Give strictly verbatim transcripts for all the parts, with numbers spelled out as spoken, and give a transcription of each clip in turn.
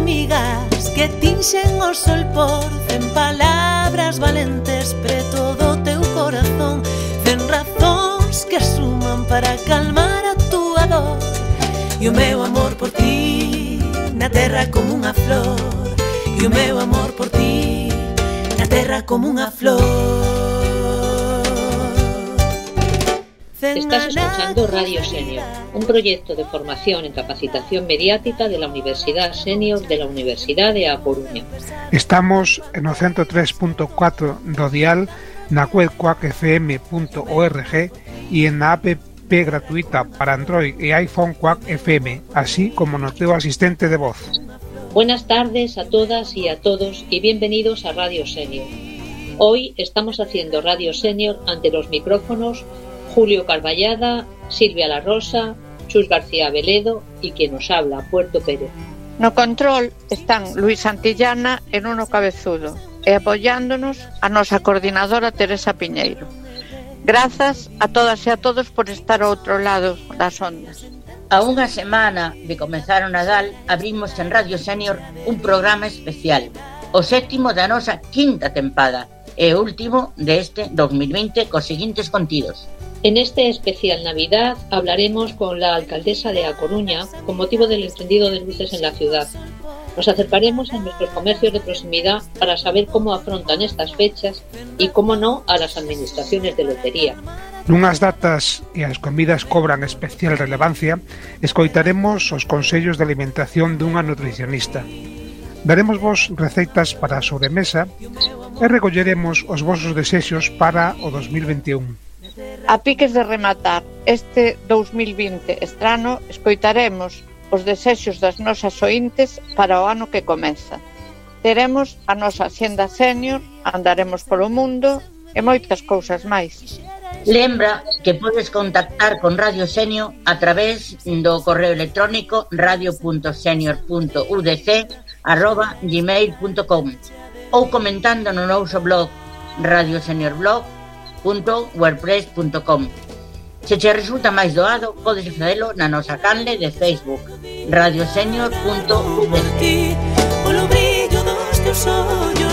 amigas que tinxen o sol por cen palabras valentes preto do teu corazón, cen razóns que suman para calmar a túa dor. E o meu amor por ti na terra como unha flor, e o meu amor por ti na terra como unha flor. Estás escuchando Radio Senior, un proyecto de formación en capacitación mediática de la Universidad Senior de la Universidad de A Coruña. Estamos no ciento tres punto cuatro do dial, na web quack f m punto org e en na app gratuita para Android e iPhone Quack F M, así como no teu asistente de voz. Buenas tardes a todas y a todos y bienvenidos a Radio Senior. Hoy estamos haciendo Radio Senior ante los micrófonos Julio Carballada, Silvia La Rosa, Chus García Veledo y quien nos habla, Puerto Pérez. No control están Luis Santillana e Nuno Cabezudo e apoiándonos a nosa coordinadora Teresa Piñeiro. Grazas a todas e a todos por estar ao outro lado das ondas. A unha semana de comezar o Nadal abrimos en Radio Senior un programa especial, o sétimo da nosa quinta tempada e o último deste dos mil veinte cos seguintes contidos. En este especial Navidad hablaremos con la alcaldesa de A Coruña con motivo del encendido de luces en la ciudad. Nos acercaremos a nuestros comercios de proximidad para saber cómo afrontan estas fechas y, cómo no, a las administraciones de lotería. Nunhas datas e as comidas cobran especial relevancia, escoitaremos os consellos de alimentación dunha nutricionista. Daremos vos receitas para a sobremesa e recolleremos os vosos desexos para o dos mil veintiún. A piques de rematar este dos mil vinte estrano, escoitaremos os desexos das nosas ointes para o ano que comeza. Teremos a nosa Hacienda Senior, andaremos polo mundo e moitas cousas máis. Lembra que podes contactar con Radio Senior a través do correo electrónico radio punto senior punto u d c arroba gmail punto com ou comentando no noso blog radioseniorblog punto wordpress punto com. Se che resulta máis doado, podes facelo na nosa canle de Facebook radiosenior punto u d c. Polo brillo dos teus ollos,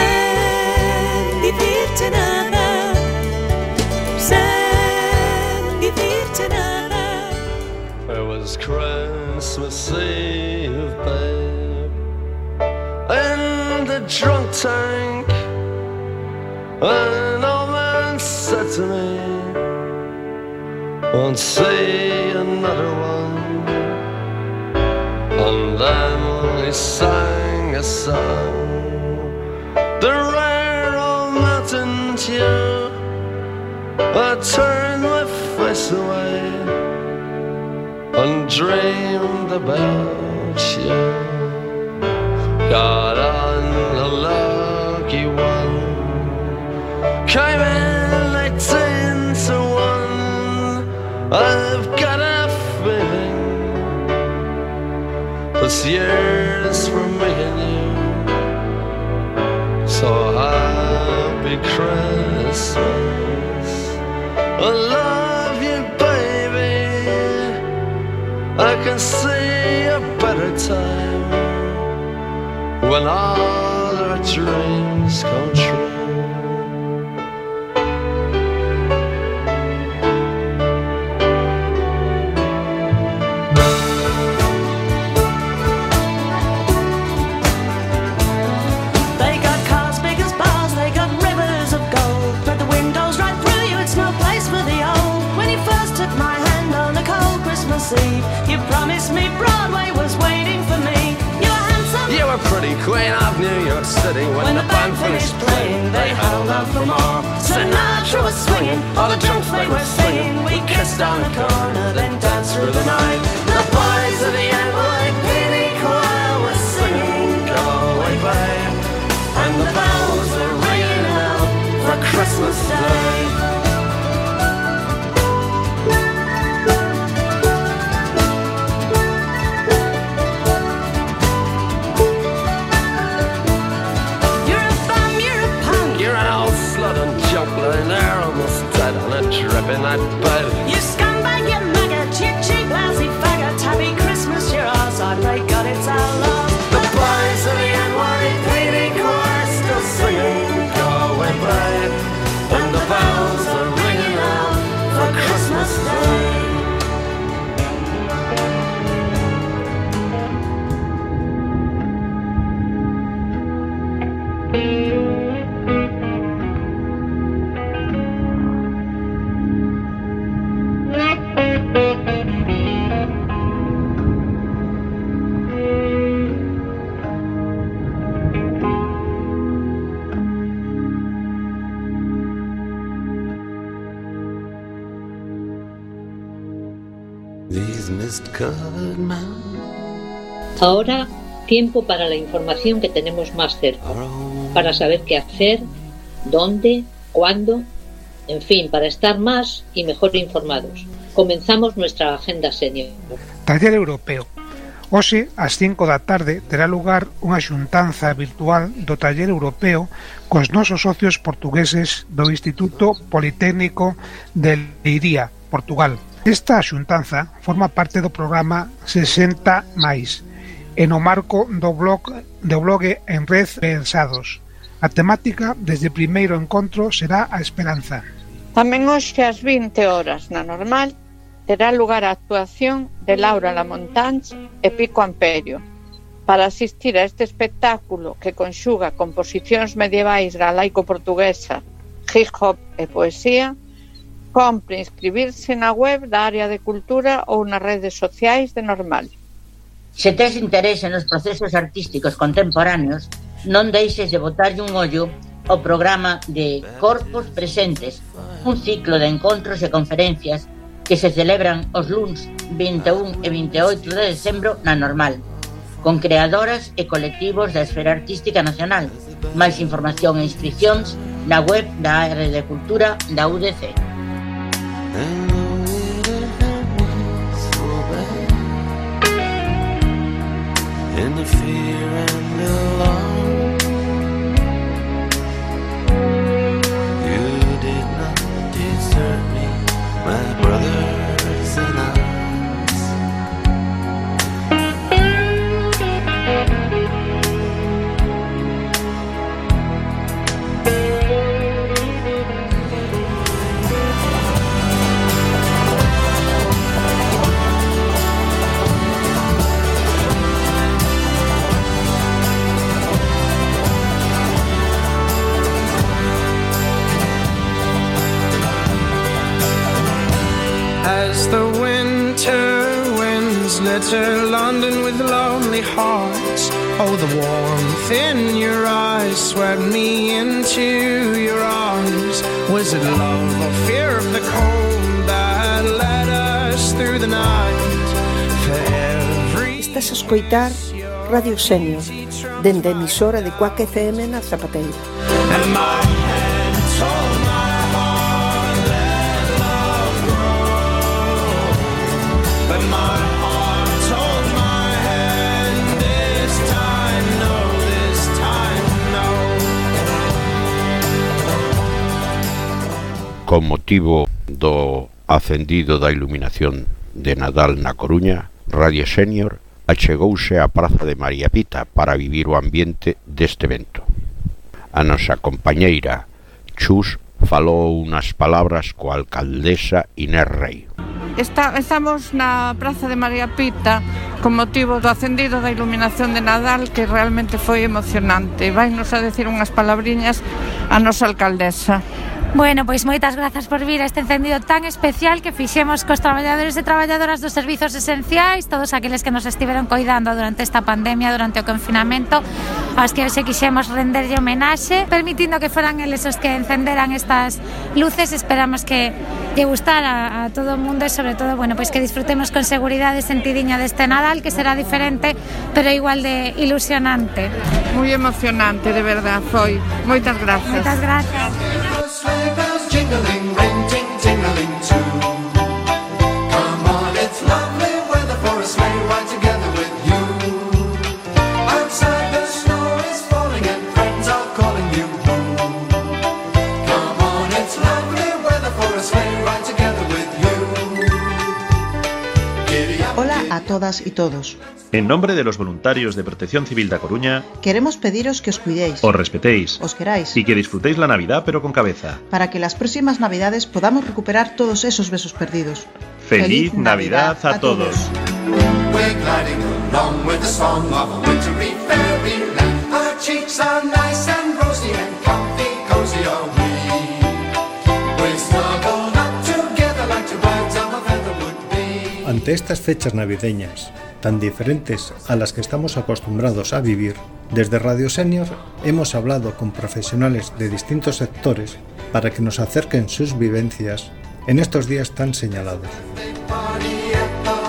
sen dicirche nada, sen dicirche nada. It was Christmas Eve, babe, in the drunk tank, an old man said to me, won't see another one. And then he sang a song, the rare old mountain tune. I turned my face away and dreamed about you. Got on a lucky one, came in eighteen to one. I've got a feeling this year's for me and you. So happy Christmas, I love you, baby. I can see a better time when all our dreams come true. You promised me Broadway was waiting for me. You were handsome, you were pretty queen of New York City. When, when the band finished playing, they held out for more. Sinatra was swinging, all the drunks they were singing. We kissed on the corner, then danced through the night. The boys of the N Y P D choir were singing Go Away Babe, and the bells were ringing out for Christmas Day. Lying there almost dead on a dripping night bed. You scumbag, you maggot, you cheap lousy faggot. Happy Christmas, you're ours. I pray God it's our love. The boys these mist-covered mountains Ahora, tiempo para la información que tenemos más cerca, para saber qué hacer, dónde, cuándo, en fin, para estar más y mejor informados. Comenzamos nuestra agenda senior. Taller Europeo. Hoxe, ás cinco da tarde, terá lugar unha xuntanza virtual do Taller Europeo cos nosos socios portugueses do Instituto Politécnico de Leiría, Portugal. Esta xuntanza forma parte do programa sesenta máis, e no marco do blog do blog en Red Pensados. A temática desde o primeiro encontro será a esperanza. Tamén hoxe ás vinte horas na normal terá lugar a actuación de Laura Lamontanch e Pico Amperio. Para asistir a este espectáculo que conxuga composicións medievais galaico-portuguesa, hip hop e poesía, compre inscribirse na web da área de cultura ou nas redes sociais de Normal. Se tes interese nos procesos artísticos contemporáneos, non deixes de botarlle un ollo ao programa de Corpos Presentes, un ciclo de encontros e conferencias que se celebran os luns vinte e un e vinte e oito de decembro na Normal, con creadoras e colectivos da esfera artística nacional. Máis información e inscripcións na web da área de cultura da U D C. in the fear and alarm. You did not desert me, my brothers in arms. As the winter winds litter London with lonely hearts, oh, the warmth in your eyes swept me into your arms. Was it love or fear of the cold that led us through the night? For every... Estás a escoitar Radio Senior, dende a emisora de Quack F M na Zapateira. And my head told my heart let love grow, but my heart told my head this time no, this time no. Con motivo do acendido da iluminación de Nadal na Coruña, Radio Senior achegouse á Praza de María Pita para vivir o ambiente deste evento. A nosa compañeira Chus falou unhas palabras coa alcaldesa Inés Rei. Está, estamos na Praza de María Pita con motivo do acendido da iluminación de Nadal, que realmente foi emocionante. Vainos a decir unhas palabriñas a nosa alcaldesa. Bueno, pois moitas grazas por vir a este encendido tan especial que fixemos cos traballadores e traballadoras dos servizos esenciais, todos aqueles que nos estiveron coidando durante esta pandemia, durante o confinamento, aos que hoxe quixemos renderlle homenaxe, permitindo que foran eles os que encenderan estas luces. Esperamos que lle gustara a todo o mundo e, sobre todo, bueno, pois que disfrutemos con seguridade e sentidiño deste Nadal, que será diferente, pero igual de ilusionante. Moi emocionante, de verdad, foi. Moitas grazas. Moitas grazas. Sleigh bells jingling, ring, ting, tingling too. Come on, it's lovely weather for a sleigh ride together with you. Outside the snow is falling and friends are calling you. Come on, it's lovely weather for a sleigh ride together with you. Giddy up, Hola a todas y todos. En nombre de los voluntarios de Protección Civil da Coruña, queremos pediros que os cuidéis, os respetéis, os queráis y que disfrutéis la Navidad pero con cabeza. para que las próximas Navidades podamos recuperar todos esos besos perdidos. ¡Feliz, Feliz Navidad, Navidad a, a todos! We're gliding along with the song of a wintry fairyland. Our cheeks are nice and rosy and comfy, cozy are we. We're snuggled up together like two birds of a feather would be. Ante estas fechas navideñas, tan diferentes a las que estamos acostumbrados a vivir, desde Radio Senior hemos hablado con profesionales de distintos sectores para que nos acerquen sus vivencias en estos días tan señalados. Party at the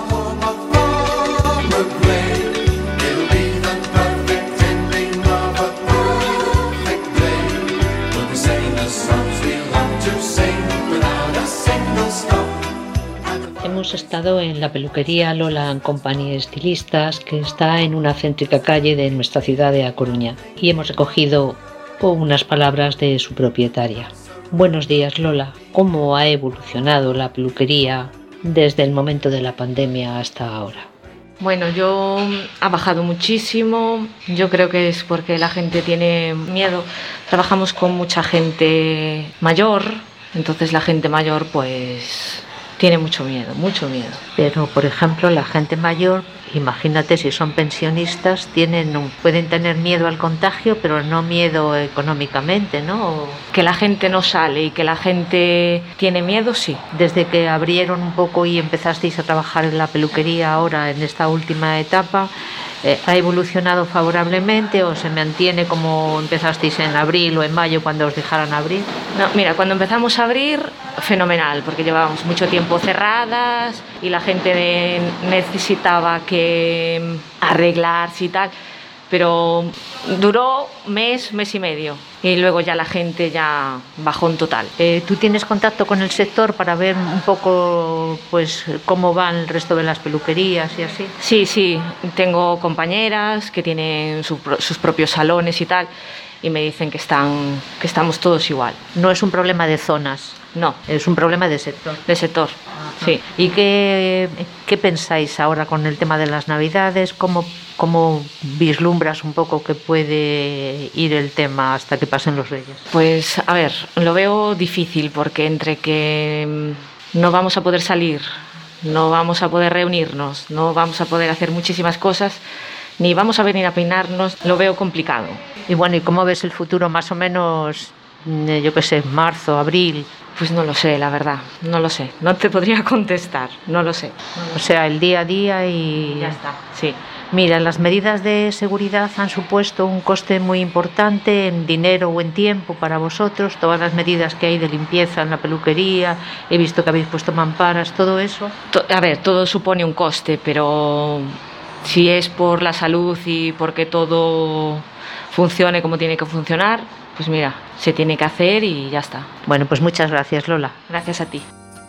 Hemos estado en la peluquería Lola and Company Estilistas, que está en una céntrica calle de nuestra ciudad de A Coruña, y hemos recogido unas palabras de su propietaria. Buenos días, Lola. ¿Cómo ha evolucionado la peluquería desde el momento de la pandemia hasta ahora? Bueno, yo ha bajado muchísimo. Yo creo que es porque la gente tiene miedo. Trabajamos con mucha gente mayor, entonces la gente mayor pues tiene mucho miedo, mucho miedo. Pero, por ejemplo, la gente mayor, imagínate, si son pensionistas, tienen, pueden tener miedo al contagio, pero no miedo económicamente, ¿no? Que la gente no sale y que la gente tiene miedo, sí. Desde que abrieron un poco y empezasteis a trabajar en la peluquería ahora, en esta última etapa, eh, ¿ha evolucionado favorablemente o se mantiene como empezasteis en abril o en mayo cuando os dejaran abrir? No, mira, cuando empezamos a abrir, fenomenal, porque llevábamos mucho tiempo cerradas y la gente de, necesitaba que arreglarse y tal, pero duró mes, mes y medio y luego ya la gente ya bajó en total. Eh, ¿Tú tienes contacto con el sector para ver un poco pues cómo van el resto de las peluquerías y así? Sí, sí, tengo compañeras que tienen su, sus propios salones y tal y me dicen que, están, que estamos todos igual. No es un problema de zonas. No, es un problema de sector. De sector, Ajá. Sí. ¿Y qué, qué pensáis ahora con el tema de las Navidades? ¿Cómo, ¿Cómo vislumbras un poco que puede ir el tema hasta que pasen los Reyes? Pues, a ver, lo veo difícil porque entre que no vamos a poder salir, no vamos a poder reunirnos, no vamos a poder hacer muchísimas cosas, ni vamos a venir a peinarnos, lo veo complicado. Y bueno, ¿y cómo ves el futuro más o menos, yo qué sé, marzo, abril? Pues no lo sé, la verdad, no lo sé. No te podría contestar, no lo sé. O sea, el día a día y... ya está, sí. Mira, las medidas de seguridad han supuesto un coste muy importante en dinero o en tiempo para vosotros. Todas las medidas que hay de limpieza en la peluquería, he visto que habéis puesto mamparas, todo eso. A ver, todo supone un coste, pero si es por la salud y porque todo funcione como tiene que funcionar, pues mira, se tiene que hacer y ya está. Bueno, pues muchas gracias, Lola. Gracias a ti.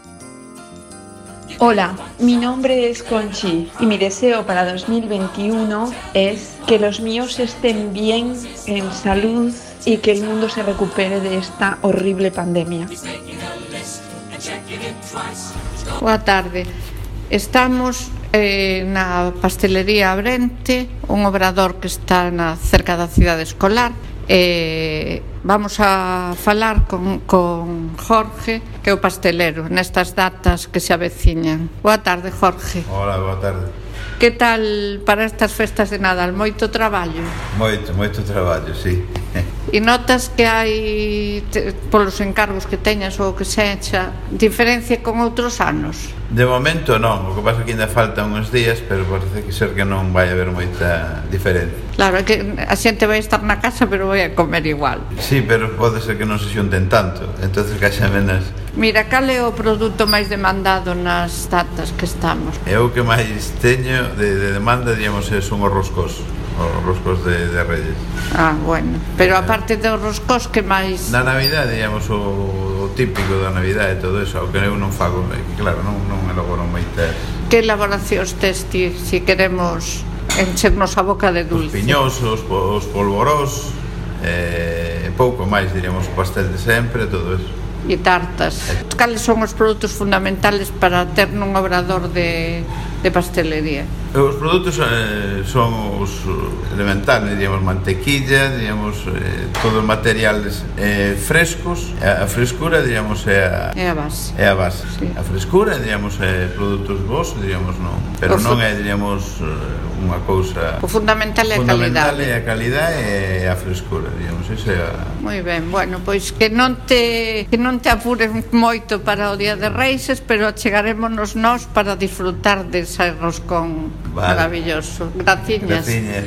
Hola, mi nombre es Conchi y mi deseo para dos mil veintiuno es que los míos estén bien, en salud y que el mundo se recupere de esta horrible pandemia. Boa tarde. Estamos eh, na pastelería Abrente, un obrador que está na cerca da cidade escolar. Eh, vamos a falar con, con Jorge, que é o pastelero nestas datas que se aveciñan. Boa tarde, Jorge. Hola, boa tarde. Que tal para estas festas de Nadal? Moito traballo? Moito, moito traballo, sí. E notas que hai, te, polos encargos que teñas ou que sexa, diferencia con outros anos? De momento non, o que pasa é que ainda faltan uns días, pero parece que ser que non vai haber moita diferencia. Claro, é que a xente vai estar na casa, pero vai a comer igual. Sí, pero pode ser que non se xunten tanto, entonces que haxa menos. Mira, cal é o produto máis demandado nas datas que estamos? É o que máis teño de, de demanda, digamos, son os roscos, os roscos de, de Reyes. Ah, bueno, pero aparte dos roscos, que máis? Na Navidade, digamos, o, o típico da Navidade e todo eso, o que eu non fago, claro, non, non elaboro moitas. Que elaboracións tes ti, se queremos enchernos a boca de dulce? Os piñosos, os polvorós, eh, pouco máis, diríamos, o pastel de sempre, todo eso. E tartas. Cales son os produtos fundamentales para ter nun obrador de, de pastelería? Os produtos eh, son os elementales, digamos, mantequilla, digamos, eh, todos os materiales eh, frescos. A frescura, digamos, é a, é a base. É a base. Sí. A frescura, digamos, é produtos vos, digamos, non. Pero o non é, digamos, unha cousa... O fundamental é a calidade. Fundamental é a calidade e a frescura, digamos, iso é a... Moi ben, bueno, pois que non te que non te apures moito para o Día de Reixes, pero chegarémonos nós para disfrutar dese roscón vale. Maravilloso. Graciñas. Graciñas.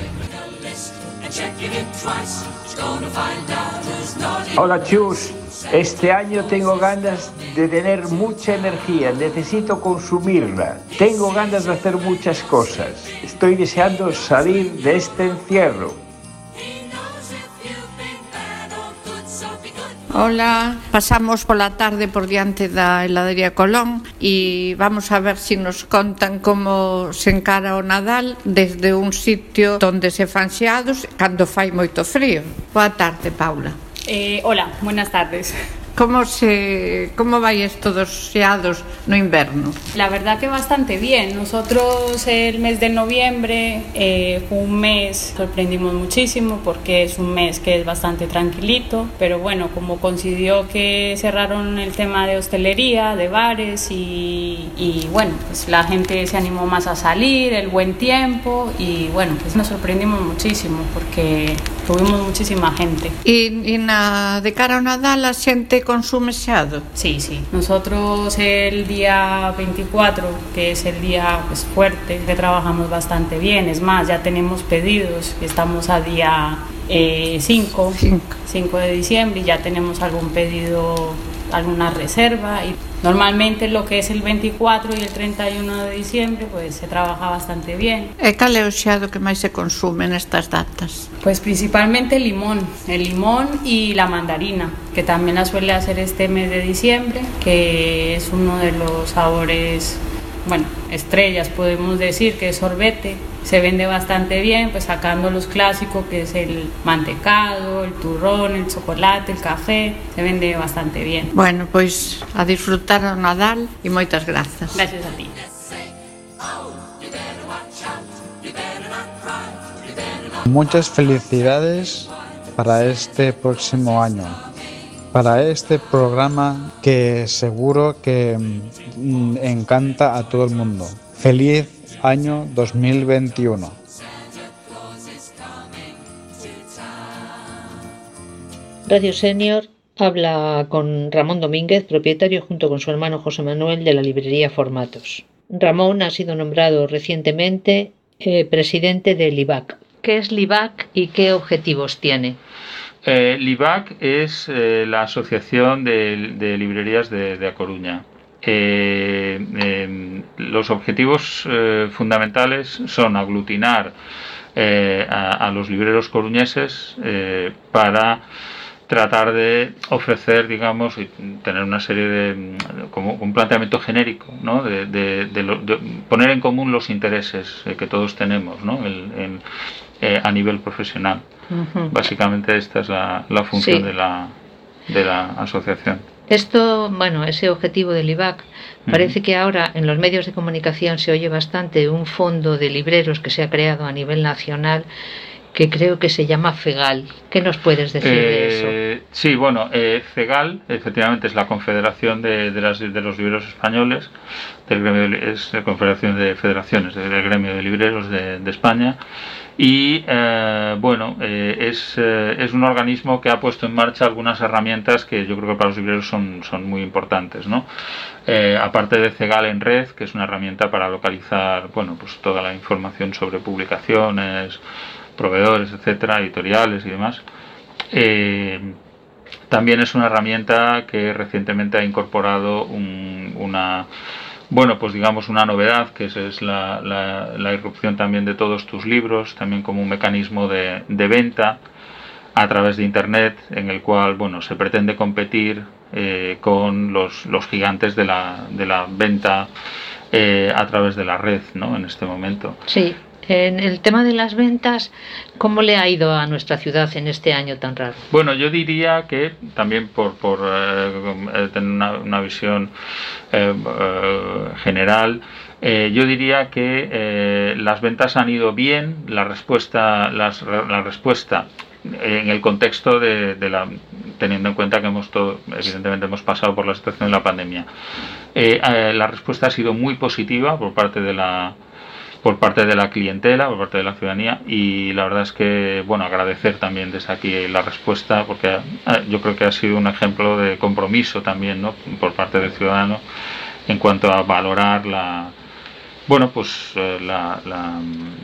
Hola, chus. Este año tengo ganas de tener mucha energía, necesito consumirla. Tengo ganas de hacer muchas cosas. Estoy deseando salir de este encierro. Hola, pasamos pola tarde por diante da heladería Colón e vamos a ver se si nos contan como se encara o Nadal desde un sitio onde se fan xeados cando fai moito frío. Boa tarde, Paula. Eh, hola, buenas tardes. Como se como vai isto dos xeados no inverno? La verdad que bastante bien. Nosotros el mes de noviembre eh, fue un mes, sorprendimos muchísimo porque es un mes que es bastante tranquilito, pero bueno, como coincidió que cerraron el tema de hostelería, de bares y, y bueno, pues la gente se animó más a salir, el buen tiempo y bueno, pues nos sorprendimos muchísimo porque tuvimos muchísima gente. E, e na, de cara ao Nadal a xente consume xeado? Sí, sí. Nosotros el día veinticuatro, que es el día pues, fuerte, que trabajamos bastante bien. Es más, ya tenemos pedidos. Estamos a día eh, cinco, cinco de diciembre y ya tenemos algún pedido, alguna reserva. Y normalmente lo que es el veinticuatro y el treinta y uno de diciembre pues se trabaja bastante bien. E cal é o xeado que máis se consume nestas datas? Pues principalmente el limón, el limón y la mandarina, que también la suele hacer este mes de diciembre, que es uno de los sabores, bueno, estrellas podemos decir, que es sorbete. Se vende bastante bien, pues sacando los clásicos que es el mantecado, el turrón, el chocolate, el café, se vende bastante bien. Bueno, pois a disfrutar do Nadal e moitas grazas. Gracias a ti. Muchas felicidades para este próximo año, para este programa que seguro que mm, encanta a todo el mundo. Feliz año dos mil veintiuno. Radio Senior habla con Ramón Domínguez, propietario junto con su hermano José Manuel de la librería Formatos. Ramón ha sido nombrado recientemente eh, presidente del I B A C. ¿Qué es el I B A C y qué objetivos tiene? Eh, el I B A C es eh, la Asociación de, de Librerías de, de A Coruña. Eh, eh, los objetivos eh, fundamentales son aglutinar eh, a, a los libreros coruñeses eh, para tratar de ofrecer, digamos, y tener una serie de, como un planteamiento genérico, ¿no? de, de, de, lo, de poner en común los intereses eh, que todos tenemos, ¿no? el, el, eh, a nivel profesional. Uh-huh. Básicamente esta es la, la función sí. de, la, de la asociación. Esto, bueno, ese objetivo del I B A C, parece uh-huh. que ahora en los medios de comunicación se oye bastante un fondo de libreros que se ha creado a nivel nacional, que creo que se llama FEGAL. ¿Qué nos puedes decir eh, de eso? Sí, bueno, eh, FEGAL efectivamente es la Confederación de, de, las, de los Libreros Españoles, del gremio de, es la Confederación de Federaciones del Gremio de Libreros de, de España, y eh, bueno, eh, es, eh, es un organismo que ha puesto en marcha algunas herramientas que yo creo que para los libreros son, son muy importantes, ¿no? Eh, aparte de FEGAL en Red, que es una herramienta para localizar, bueno, pues toda la información sobre publicaciones, proveedores, etcétera, editoriales y demás. Eh, también es una herramienta que recientemente ha incorporado un, una, bueno, pues digamos una novedad, que es, es la, la, la irrupción también de todos tus libros, también como un mecanismo de, de venta a través de Internet, en el cual, bueno, se pretende competir eh, con los, los gigantes de la, de la venta eh, a través de la red, ¿no? En este momento. Sí. En el tema de las ventas, ¿cómo le ha ido a nuestra ciudad en este año tan raro? Bueno, yo diría que también por, por eh, tener una, una visión eh, eh, general, eh, yo diría que eh, las ventas han ido bien, la respuesta, las, la respuesta en el contexto de, de la, teniendo en cuenta que hemos todo, evidentemente hemos pasado por la situación de la pandemia, eh, eh, la respuesta ha sido muy positiva por parte de la por parte de la clientela, por parte de la ciudadanía, y la verdad es que, bueno, agradecer también desde aquí la respuesta, porque eh, yo creo que ha sido un ejemplo de compromiso también, ¿no? Por parte del ciudadano en cuanto a valorar la, bueno, pues eh, la, la,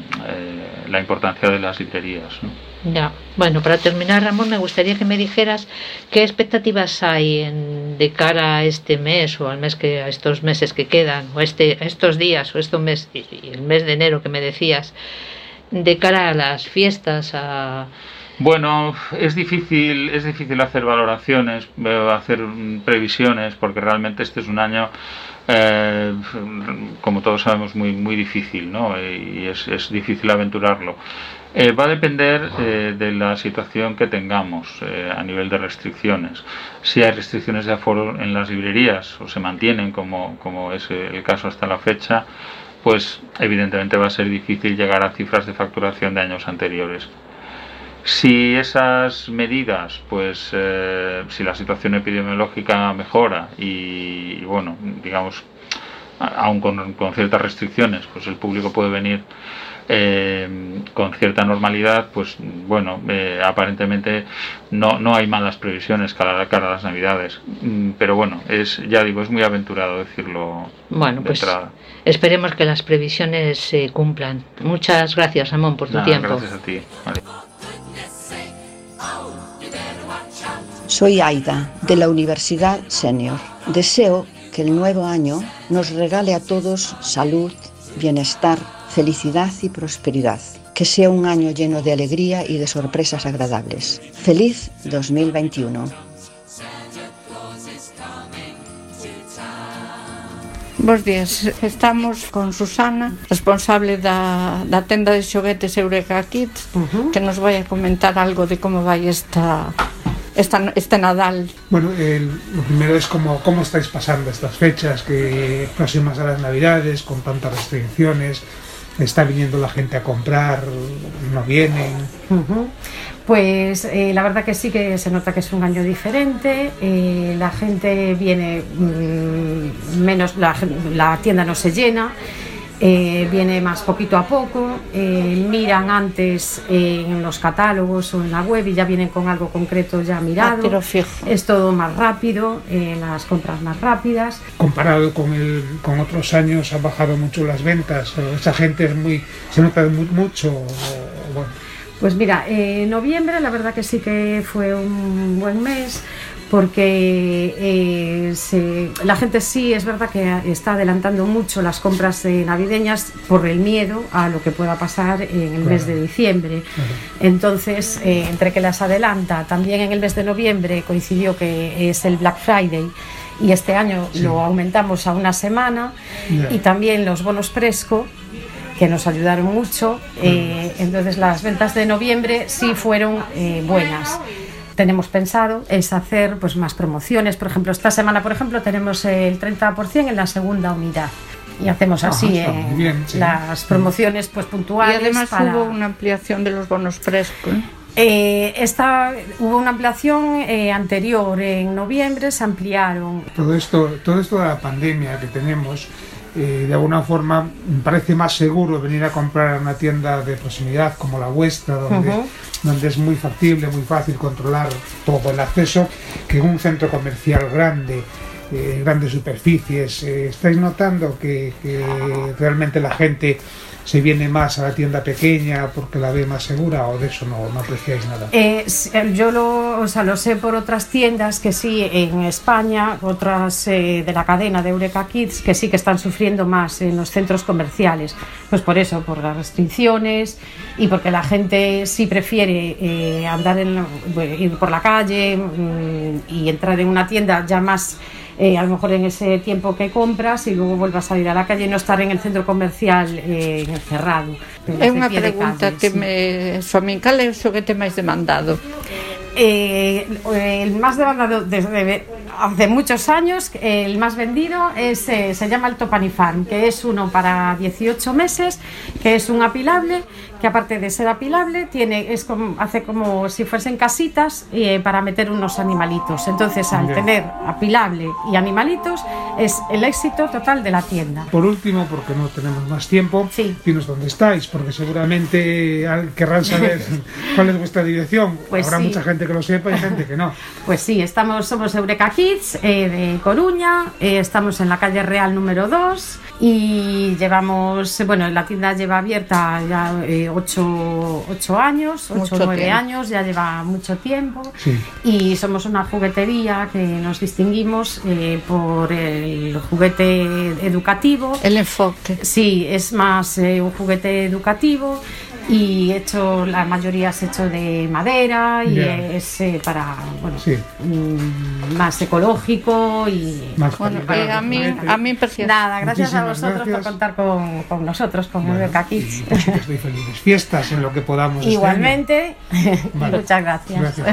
eh, la importancia de las librerías, ¿no? Ya. Bueno, para terminar, Ramón, me gustaría que me dijeras qué expectativas hay en, de cara a este mes o al mes que a estos meses que quedan, o este, a estos días o este mes, y el mes de enero que me decías, de cara a las fiestas, a Bueno, es difícil, es difícil hacer valoraciones, hacer previsiones, porque realmente este es un año, eh, como todos sabemos, muy muy difícil, ¿no? Y es, es difícil aventurarlo. Eh, va a depender eh, de la situación que tengamos eh, a nivel de restricciones. Si hay restricciones de aforo en las librerías o se mantienen, como, como es el caso hasta la fecha, pues evidentemente va a ser difícil llegar a cifras de facturación de años anteriores. Si esas medidas, pues eh, si la situación epidemiológica mejora y, y bueno, digamos, aún con, con ciertas restricciones, pues el público puede venir eh, con cierta normalidad, pues bueno, eh, aparentemente no, no hay malas previsiones cara, cara a las Navidades, pero bueno, es, ya digo, es muy aventurado decirlo. Bueno, de pues entrada. Esperemos que las previsiones se eh, cumplan. Muchas gracias, Ramón, por tu Nada, tiempo. Gracias a ti. Vale. Soy Aida, de la Universidad Senior. Deseo que el nuevo año nos regale a todos salud, bienestar, felicidad y prosperidad. Que sea un año lleno de alegría y de sorpresas agradables. Feliz dos mil veintiuno. Bos días, estamos con Susana, responsable da, da tenda de xoguetes Eureka Kids, uh-huh. que nos vai a comentar algo de cómo vai esta, esta, este Nadal. Bueno, el, lo primero es cómo, cómo estáis pasando estas fechas que próximas a las Navidades, con tantas restricciones. ¿Está viniendo la gente a comprar? ¿No vienen? Uh-huh. Pues eh, la verdad que sí que se nota que es un año diferente, eh, la gente viene mmm, menos, la, la tienda no se llena, eh, viene más poquito a poco, eh, miran antes eh, en los catálogos o en la web y ya vienen con algo concreto ya mirado, pero fijo. Es todo más rápido, eh, las compras más rápidas. Comparado con, el, con otros años han bajado mucho las ventas, esa gente es muy, se nota muy, mucho, bueno. Pues mira, en eh, noviembre la verdad que sí que fue un buen mes porque eh, se, la gente sí es verdad que está adelantando mucho las compras eh, navideñas por el miedo a lo que pueda pasar en el claro. mes de diciembre. Claro. Entonces, eh, entre que las adelanta, también en el mes de noviembre coincidió que es el Black Friday y este año sí. lo aumentamos a una semana yeah. y también los bonos Presco que nos ayudaron mucho, eh, entonces las ventas de noviembre sí fueron eh, buenas. Tenemos pensado es hacer pues más promociones, por ejemplo esta semana por ejemplo tenemos el treinta por ciento en la segunda unidad y hacemos así Ajá, eh, bien, sí. las promociones pues puntuales. Y además para... hubo una ampliación de los bonos Presco. Eh, esta, hubo una ampliación eh, anterior, en noviembre se ampliaron. Todo esto, todo esto de la pandemia que tenemos, Eh, de alguna forma me parece más seguro venir a comprar a una tienda de proximidad como la vuestra, donde, uh-huh. donde es muy factible, muy fácil controlar todo el acceso, que en un centro comercial grande, eh, grandes superficies. Eh, ¿estáis notando que, que realmente la gente se viene más a la tienda pequeña porque la ve más segura, o de eso no, no apreciáis nada? Eh, yo lo, o sea, lo sé por otras tiendas que sí, en España, otras eh, de la cadena de Eureka Kids, que sí que están sufriendo más en los centros comerciales. Pues por eso, por las restricciones y porque la gente sí prefiere eh, andar en, ir por la calle mmm, y entrar en una tienda ya más... Eh, a lo mejor en ese tiempo que compras y luego vuelvas a salir a la calle y no estar en el centro comercial eh, encerrado. É unha pregunta que sí. me Somin, cal é o xoguete máis demandado? Eh, el más demandado desde hace muchos años, el más vendido es, eh, se llama el Topanifarm, que es uno para dieciocho meses, que es un apilable, que aparte de ser apilable tiene, es como, hace como si fuesen casitas eh, para meter unos animalitos. Entonces, al Bien. tener apilable y animalitos, es el éxito total de la tienda. Por último, porque no tenemos más tiempo, sí. dinos dónde estáis, porque seguramente querrán saber cuál es vuestra dirección. Pues habrá sí. mucha gente que lo sepa y gente que no. Pues sí, estamos, somos Eureka Kids eh, de Coruña, eh, estamos en la calle Real número dos y llevamos, bueno, la tienda lleva abierta ya eh, ocho, ocho años, ocho o nueve años, ya lleva mucho tiempo sí. y somos una juguetería que nos distinguimos eh, por el juguete educativo. El enfoque. Sí, es más eh, un juguete educativo. y hecho, la mayoría es hecho de madera y yeah. es eh, para, bueno, sí. mm, más ecológico y más bueno, eh, a mí, a mí precioso. Nada, gracias Muchísimas a vosotros gracias. por contar con, con nosotros, con bueno, Eureka Kids. Pues que estoy felices fiestas en lo que podamos. Igualmente, este vale. muchas gracias. Gracias.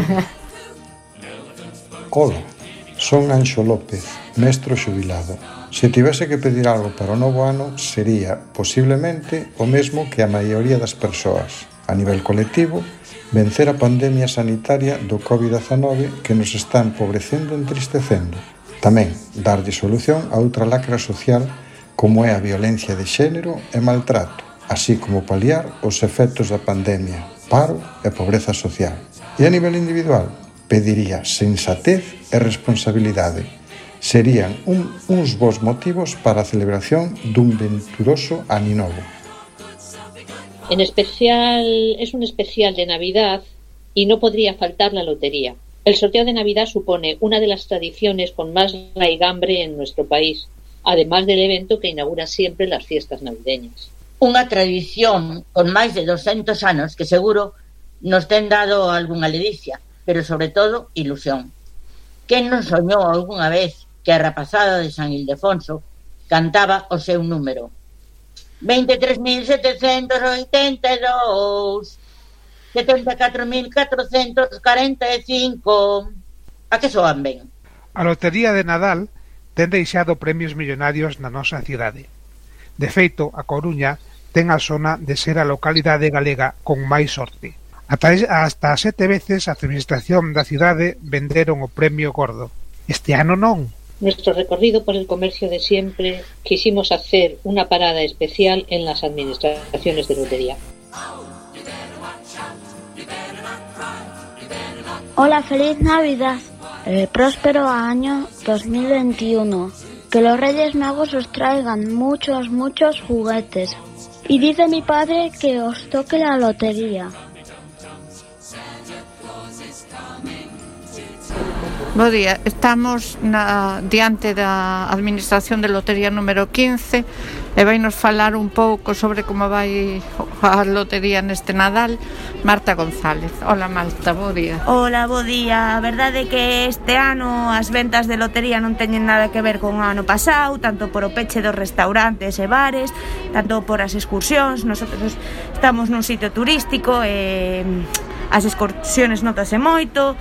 Hola, son Anxo López, mestro xubilado. Se tivese que pedir algo para o novo ano, sería, posiblemente, o mesmo que a maioría das persoas. A nivel colectivo, vencer a pandemia sanitaria do covid dezenove que nos está empobrecendo e entristecendo. Tamén, darlle solución a outra lacra social como é a violencia de xénero e maltrato, así como paliar os efectos da pandemia, paro e pobreza social. E a nivel individual, pediría sensatez e responsabilidade. Serían un, uns bons motivos para a celebración dun venturoso ano novo. En especial, es un especial de Navidad y no podría faltar la lotería. El sorteo de Navidad supone una de las tradiciones con más raigambre en nuestro país, además del evento que inaugura siempre las fiestas navideñas. Unha tradición con máis de doscientos anos que seguro nos ten dado algunha ledicia, pero sobre todo ilusión. Quen non soñou algunha vez que a rapazada de San Ildefonso cantaba o seu número? veintitrés mil setecientos oitenta e dous, setenta e catro mil catrocentos cuarenta e cinco. A que soan ben? A Lotería de Nadal ten deixado premios millonarios na nosa cidade. De feito, a Coruña ten a zona de ser a localidade galega con máis sorte. Ata, hasta sete veces a administración da cidade venderon o premio gordo. Este ano non. Nuestro recorrido por el comercio de siempre quisimos hacer una parada especial en las administraciones de lotería. Hola, feliz Navidad. Eh, próspero año dos mil veintiuno. Que los Reyes Magos os traigan muchos, muchos juguetes. Y dice mi padre que os toque la lotería. Bo día, estamos na, diante da Administración de Lotería número quince e vai nos falar un pouco sobre como vai a lotería neste Nadal Marta González. Hola Marta, bo día. Hola, bo día. A verdade é que este ano as ventas de lotería non teñen nada que ver con o ano pasado, tanto por o peche dos restaurantes e bares, tanto por as excursións. Nosotros estamos nun sitio turístico e as excursiones notase moito.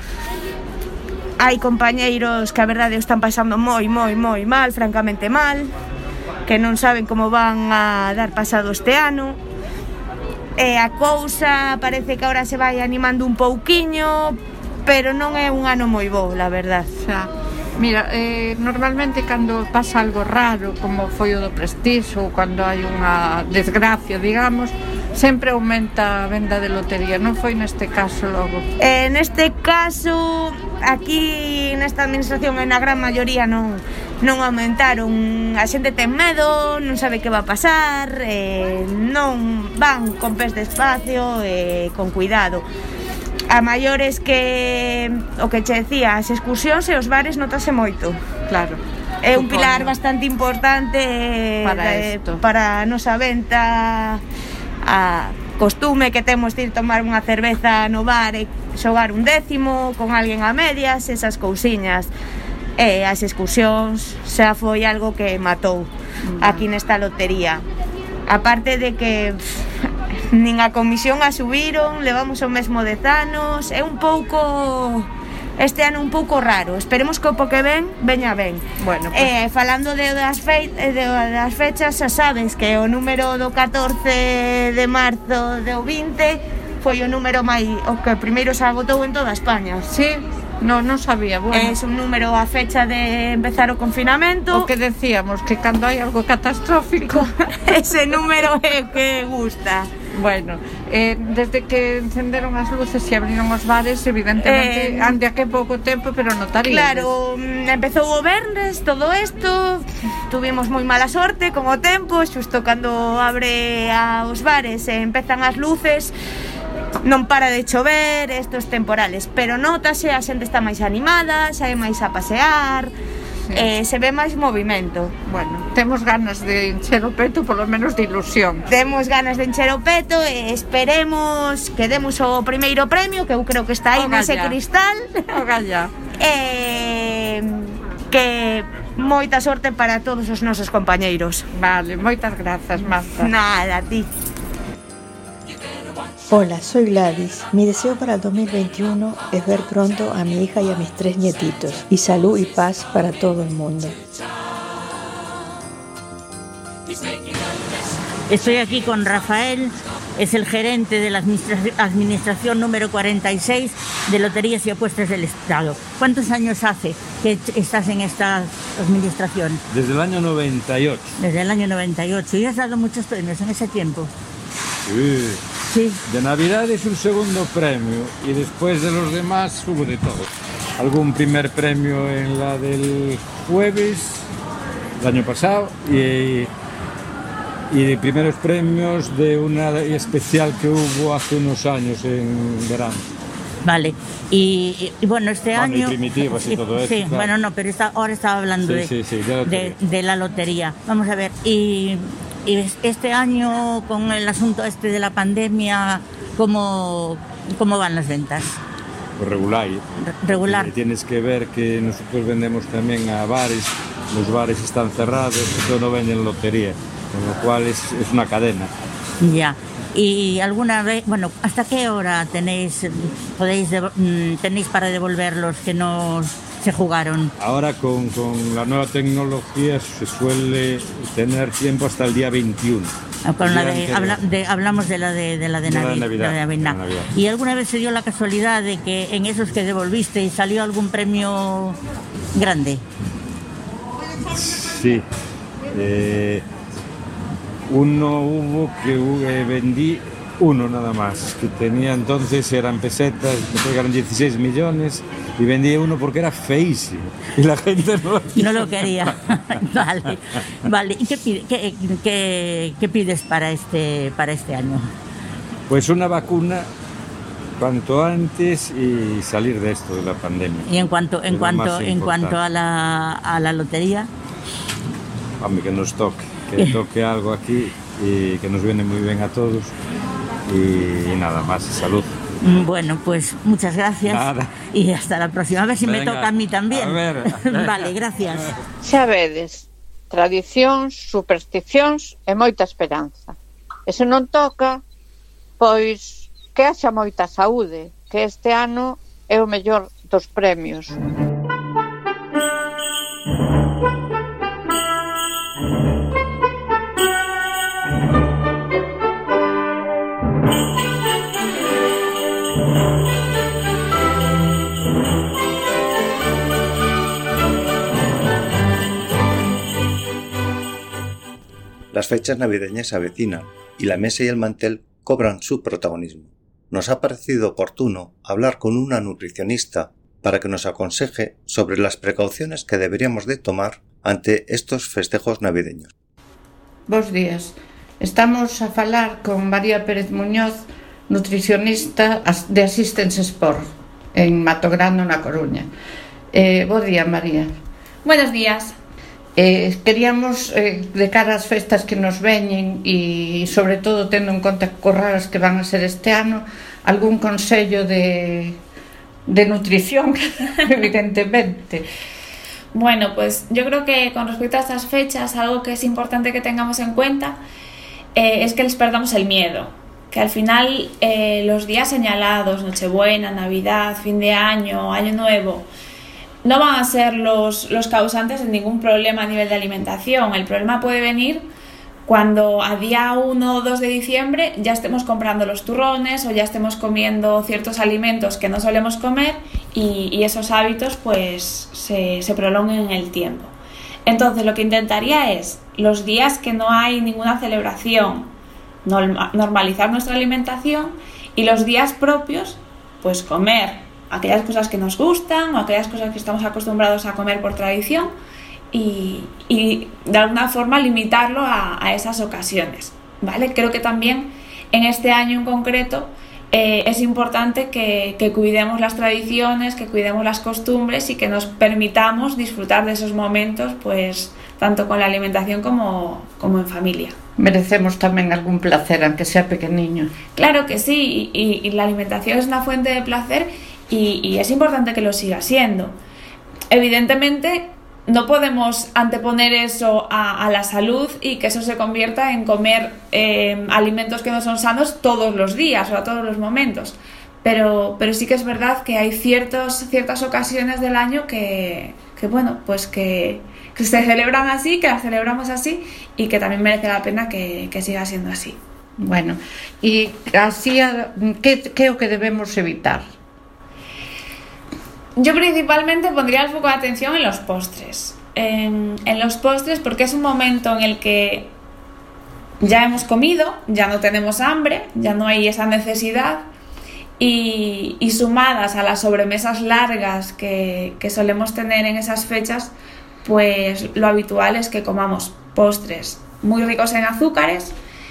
Hai compañeiros que a verdade o están pasando moi, moi, moi mal, francamente mal, que non saben como van a dar pasado este ano. E a cousa parece que agora se vai animando un pouquiño, pero non é un ano moi bo, la verdad. Xa. Mira, eh, normalmente cando pasa algo raro, como foi o do Prestixo, ou cando hai unha desgracia, digamos, sempre aumenta a venda de lotería. Non foi neste caso logo? Eh, neste caso, aquí nesta administración e na gran maioría non non aumentaron. A xente ten medo, non sabe que va a pasar, eh, non van con pés de espacio e eh, con cuidado. A maiores que o que che decía, as excursións e os bares notase moito. Claro. É un pilar bastante importante para de, isto. Para a nosa venta, a costume que temos de ir tomar unha cerveza no bar e xogar un décimo con alguén a medias, esas cousiñas. E as excursións xa foi algo que matou aquí nesta lotería. Aparte de que pff, nin a comisión a subiron, levamos o mesmo dez anos, é un pouco este ano un pouco raro. Esperemos que o po que ven veña ben. Bueno, pues... eh, falando de das, fe, de das fechas, xa sabes que o número do catorce de marzo do vinte foi o número máis o que primeiro se agotou en toda España. Sí. No, non sabía, bueno. É un número a fecha de empezar o confinamento. O que decíamos, que cando hai algo catastrófico ese número é o que gusta. Bueno, eh, desde que encenderon as luces e abriron os bares, evidentemente, eh, ande a que pouco tempo, pero notaría. Claro, empezou o venres todo isto, tuvimos moi mala sorte con o tempo, xusto cando abre a os bares e empezan as luces, non para de chover, estos temporales, pero notase, a xente está máis animada, xa é máis a pasear, sí. eh, se ve máis movimento. Bueno, temos ganas de encher o peto, polo menos de ilusión. Temos ganas de encher o peto e esperemos que demos o primeiro premio, que eu creo que está aí nese cristal. Ogalla. E que moita sorte para todos os nosos compañeiros. Vale, moitas grazas, Marta. Nada, a ti. Hola, soy Gladys. Mi deseo para el dos mil veintiuno es ver pronto a mi hija y a mis tres nietitos, y salud y paz para todo el mundo. Estoy aquí con Rafael, es el gerente de la administración, administración número cuarenta y seis de Loterías y Apuestas del Estado. ¿Cuántos años hace que estás en esta administración? Desde el año noventa y ocho. Desde el año noventa y ocho. ¿Y has dado muchos premios en ese tiempo? Sí. Sí. De Navidad es un segundo premio y después de los demás hubo de todo. Algún primer premio en la del jueves, el año pasado, y, y de primeros premios de una especial que hubo hace unos años en verano. Vale, y, y bueno, este bueno, año... Y primitivas y todo eso. Sí, claro. Bueno, no, pero está, ahora estaba hablando sí, de, sí, sí, de, de, de la lotería. Vamos a ver, y... Y este año, con el asunto este de la pandemia, ¿cómo, cómo van las ventas? Pues regular. Regular. Y tienes que ver que nosotros vendemos también a bares, los bares están cerrados, pero no venden lotería, con lo cual es, es una cadena. Ya. Y alguna vez, bueno, ¿hasta qué hora tenéis, podéis, tenéis para devolver los que no se jugaron? Ahora con, con la nueva tecnología se suele tener tiempo hasta el día veintiuno. Con la de, habla, de, hablamos de la de, de, la de, de, Navi, la Navidad, de la Navidad. Navidad. ¿Y alguna vez se dio la casualidad de que en esos que devolviste salió algún premio grande? Sí. Eh, uno hubo que eh, vendí uno nada más, que tenía entonces, eran pesetas, me pegaron dieciséis millones y vendí uno porque era feísimo y la gente no lo, no lo quería. Vale, vale. ¿Y qué, pide, qué, qué, qué pides para este, para este año? Pues una vacuna cuanto antes y salir de esto, de la pandemia. ¿Y en cuanto, en cuanto, en cuanto a, la, a la lotería? A mí que nos toque, que toque algo aquí y que nos viene muy bien a todos. Y nada más, salud. Bueno, pues muchas gracias. Nada. Y hasta la próxima. A ver si Venga, me toca a mí también. A ver. Vale, gracias. Xa vedes, tradicións, supersticións e moita esperanza. E se non toca, pois que haxa moita saúde, que este ano é o mellor dos premios. Las fechas navideñas se avecinan y la mesa y el mantel cobran su protagonismo. Nos ha parecido oportuno hablar con una nutricionista para que nos aconseje sobre las precauciones que deberíamos de tomar ante estos festejos navideños. Bos días. Estamos a falar con María Pérez Muñoz, nutricionista de Assistance Sport en Matogrande, na Coruña. Eh, bo día, María. Buenos días. Eh, queríamos, eh, de cara ás festas que nos veñen e sobre todo tendo en conta que corraras que van a ser este ano, algún consello de, de nutrición, evidentemente. Bueno, pues yo creo que con respecto a estas fechas, algo que es importante que tengamos en cuenta eh, es que les perdamos el miedo, que al final eh, los días señalados, Nochebuena, Navidad, fin de año, Año Nuevo, no van a ser los, los causantes de ningún problema a nivel de alimentación. El problema puede venir cuando a día uno o dos de diciembre ya estemos comprando los turrones o ya estemos comiendo ciertos alimentos que no solemos comer y, y esos hábitos pues se, se prolonguen en el tiempo. Entonces lo que intentaría es, los días que no hay ninguna celebración, normalizar nuestra alimentación, y los días propios, pues comer aquellas cosas que nos gustan o aquellas cosas que estamos acostumbrados a comer por tradición y, y de alguna forma limitarlo a, a esas ocasiones, ¿vale? Creo que también en este año en concreto eh, es importante que, que cuidemos las tradiciones, que cuidemos las costumbres y que nos permitamos disfrutar de esos momentos, pues tanto con la alimentación como, como en familia. Merecemos tamén algún placer, aunque sea pequeniño. Claro que sí, y, y la alimentación es una fuente de placer y, y es importante que lo siga siendo. Evidentemente no podemos anteponer eso a, a la salud y que eso se convierta en comer eh, alimentos que no son sanos todos los días o a todos los momentos, pero, pero sí que es verdad que hay ciertos, ciertas ocasiones del año que, que bueno, pues que, que se celebran así, que las celebramos así y que también merece la pena que, que siga siendo así. Bueno, e así, que, que é o que debemos evitar? Yo principalmente pondría el foco de atención en los postres. En, en los postres porque es un momento en el que ya hemos comido, ya no tenemos hambre, ya no hay esa necesidad y, y sumadas a las sobremesas largas que, que solemos tener en esas fechas, pues lo habitual es que comamos postres muy ricos en azúcares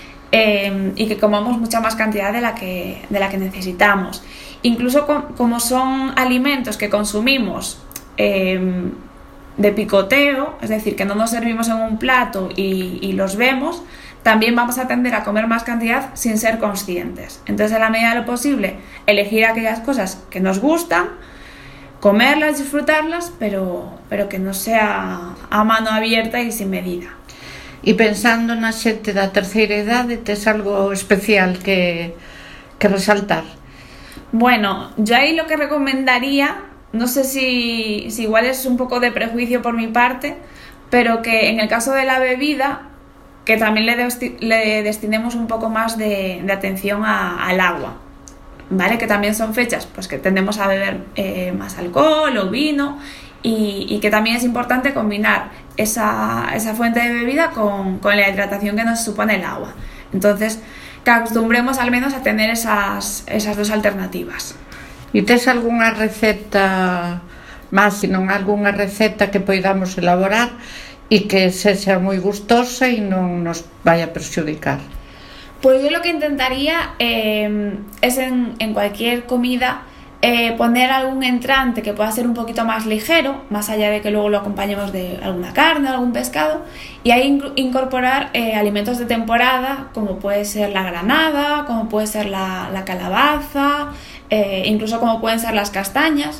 eh, y que comamos mucha más cantidad de la que, de la que necesitamos. Incluso com, como son alimentos que consumimos eh, de picoteo, es decir, que no nos servimos en un plato y, y los vemos, también vamos a tender a comer más cantidad sin ser conscientes. Entonces, en la medida de lo posible, elegir aquellas cosas que nos gustan, comerlas, disfrutarlas, pero, pero que no sea a mano abierta y sin medida. E pensando na xente da terceira idade, tes algo especial que, que resaltar? Bueno, yo ahí lo que recomendaría, no sé si, si igual es un poco de prejuicio por mi parte, pero que en el caso de la bebida, que también le, desti- le destinemos un poco más de, de atención a, al agua, ¿vale? Que también son fechas pues que tendemos a beber eh, más alcohol o vino y, y que también es importante combinar esa, esa fuente de bebida con, con la hidratación que nos supone el agua. Entonces, que acostumbremos al menos a tener esas, esas dos alternativas. E tes algunha receta máis, senón algunha receta que poidamos elaborar e que sexa moi gustosa e non nos vaya a perxudicar? Pues yo lo que intentaría eh, es en, en cualquier comida eh, poner algún entrante que pueda ser un poquito más ligero, más allá de que luego lo acompañemos de alguna carne, algún pescado, y ahí inc- incorporar eh, alimentos de temporada, como puede ser la granada, como puede ser la, la calabaza, eh, incluso como pueden ser las castañas,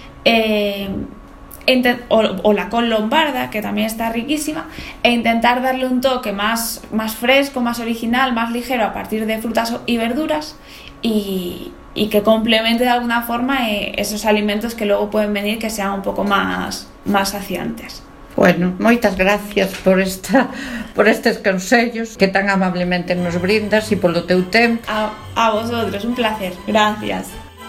eh, ente- o, o la col lombarda, que también está riquísima, e intentar darle un toque más, más fresco, más original, más ligero a partir de frutas y verduras, y y que complemente de alguna forma eh, esos alimentos que luego pueden venir que sean un poco más, más saciantes. Bueno, moitas gracias por, esta, por estes consellos que tan amablemente nos brindas e polo teu tempo. A, a vosotros, un placer. Gracias.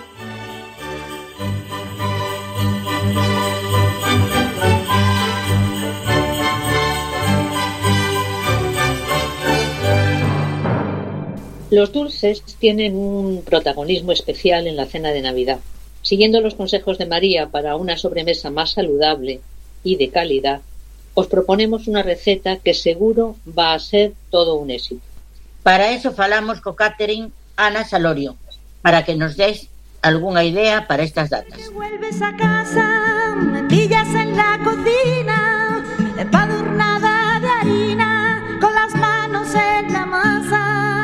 Los dulces tienen un protagonismo especial en la cena de Navidad. Siguiendo los consejos de María para una sobremesa más saludable y de calidad, os proponemos una receta que seguro va a ser todo un éxito. Para eso falamos co catering Ana Salorio, para que nos des alguna idea para estas datas. Vuelves a casa, me pillas en la cocina, empadurnada de harina, con las manos en la masa.